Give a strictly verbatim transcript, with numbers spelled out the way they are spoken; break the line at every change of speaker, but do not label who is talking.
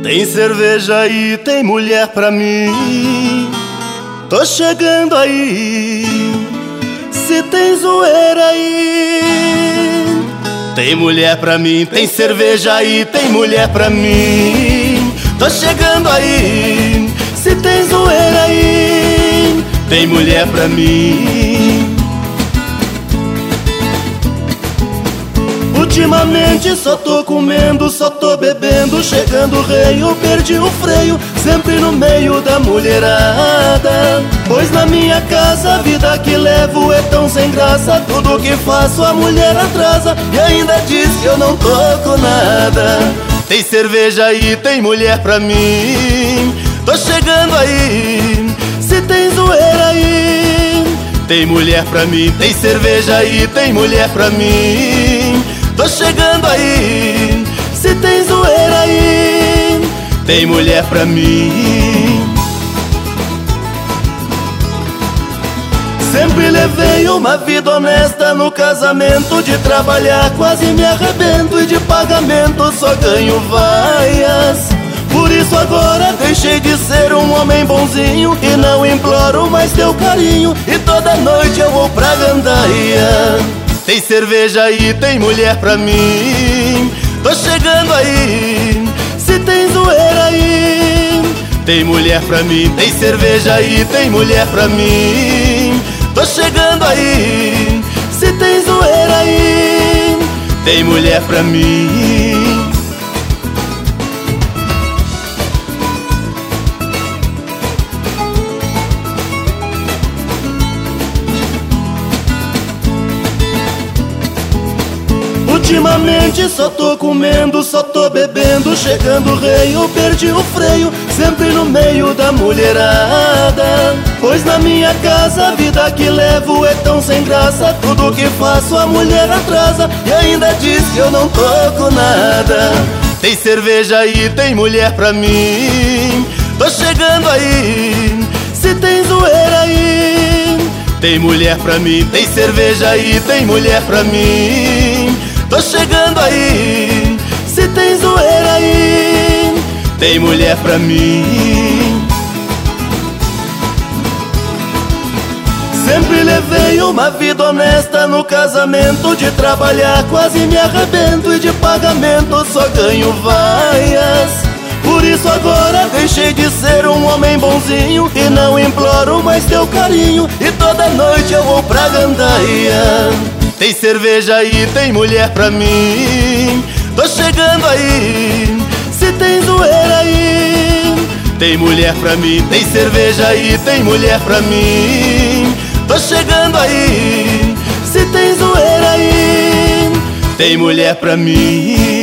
Tem cerveja aí, tem mulher pra mim. Tô chegando aí. Se tem zoeira aí, tem mulher pra mim. Tem cerveja aí, tem mulher pra mim. Tô chegando aí. Se tem zoeira aí, tem mulher pra mim. Ultimamente só tô comendo, só tô bebendo. Chegando o rei, eu perdi o freio, sempre no meio da mulherada. Pois na minha casa a vida que levo é tão sem graça. Tudo que faço a mulher atrasa e ainda diz que eu não tô com nada. Tem cerveja aí, tem mulher pra mim. Tô chegando aí. Se tem zoeira aí, tem mulher pra mim. Tem cerveja aí, tem mulher pra mim. Tô chegando aí. Se tem zoeira aí, tem mulher pra mim. Sempre levei uma vida honesta no casamento. De trabalhar quase me arrebento e de pagamento só ganho vaias. Por isso agora deixei de ser um homem bonzinho e não imploro mais teu carinho. E toda noite eu vou pra gandaia. Tem cerveja aí, tem mulher pra mim. Tô chegando aí. Se tem zoeira aí, tem mulher pra mim. Tem cerveja aí, tem mulher pra mim. Tô chegando aí. Se tem zoeira aí, tem mulher pra mim. Ultimamente só tô comendo, só tô bebendo. Chegando o rei, eu perdi o freio, sempre no meio da mulherada. Pois na minha casa a vida que levo é tão sem graça. Tudo que faço a mulher atrasa e ainda diz que eu não tô com nada. Tem cerveja aí, tem mulher pra mim. Tô chegando aí. Se tem zoeira aí, tem mulher pra mim. Tem cerveja aí, tem mulher pra mim. Tô chegando aí. Se tem zoeira aí, tem mulher pra mim. Sempre levei uma vida honesta no casamento. De trabalhar quase me arrebento e de pagamento só ganho vaias. Por isso agora deixei de ser um homem bonzinho e não imploro mais teu carinho. E toda noite eu vou pra gandaia. Tem cerveja aí, tem mulher pra mim. Tô chegando aí. Se tem zoeira aí, tem mulher pra mim. Tem cerveja aí, tem mulher pra mim. Tô chegando aí. Se tem zoeira aí, tem mulher pra mim.